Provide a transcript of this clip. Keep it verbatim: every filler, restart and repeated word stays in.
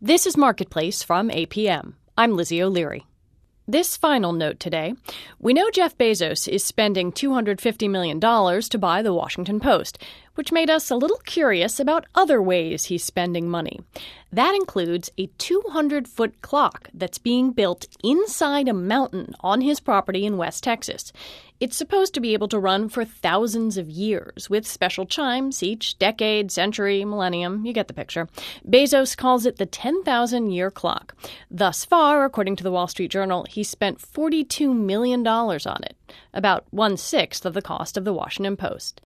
This is Marketplace from A P M. I'm Lizzie O'Leary. This final note today. We know Jeff Bezos is spending two hundred fifty million dollars to buy the Washington Post, which made us a little curious about other ways he's spending money. That includes a two hundred foot clock that's being built inside a mountain on his property in West Texas. It's supposed to be able to run for thousands of years, with special chimes each decade, century, millennium. You get the picture. Bezos calls it the ten thousand year clock. Thus far, according to the Wall Street Journal, he's spent forty-two million dollars on it, about one-sixth of the cost of the Washington Post.